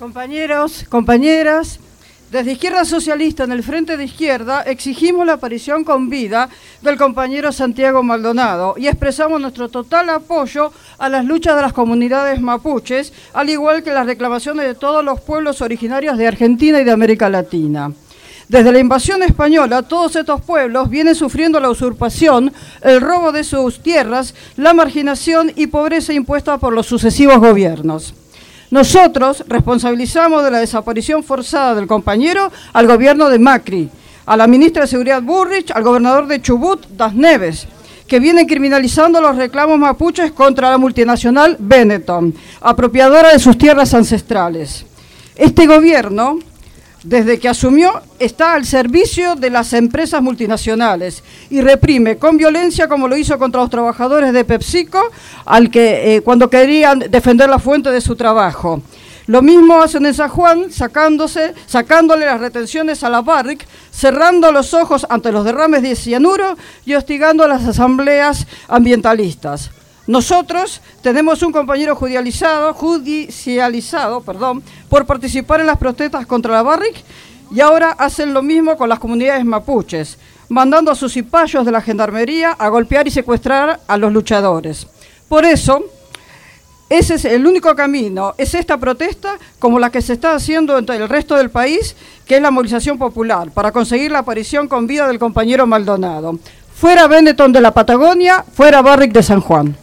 Compañeros, compañeras, desde Izquierda Socialista en el Frente de Izquierda exigimos la aparición con vida del compañero Santiago Maldonado y expresamos nuestro total apoyo a las luchas de las comunidades mapuches, al igual que las reclamaciones de todos los pueblos originarios de Argentina y de América Latina. Desde la invasión española, todos estos pueblos vienen sufriendo la usurpación, el robo de sus tierras, la marginación y pobreza impuesta por los sucesivos gobiernos. Nosotros responsabilizamos de la desaparición forzada del compañero al gobierno de Macri, a la ministra de Seguridad Burrich, al gobernador de Chubut, Das Neves, que vienen criminalizando los reclamos mapuches contra la multinacional Benetton, apropiadora de sus tierras ancestrales. Este gobierno, desde que asumió, está al servicio de las empresas multinacionales y reprime con violencia, como lo hizo contra los trabajadores de PepsiCo, cuando querían defender la fuente de su trabajo. Lo mismo hacen en San Juan, sacándole las retenciones a la Barrick, cerrando los ojos ante los derrames de cianuro y hostigando a las asambleas ambientalistas. Nosotros tenemos un compañero judicializado, por participar en las protestas contra la Barrick y ahora hacen lo mismo con las comunidades mapuches, mandando a sus cipayos de la gendarmería a golpear y secuestrar a los luchadores. Por eso, ese es el único camino, es esta protesta como la que se está haciendo en el resto del país, que es la movilización popular, para conseguir la aparición con vida del compañero Maldonado. Fuera Benetton de la Patagonia, fuera Barrick de San Juan.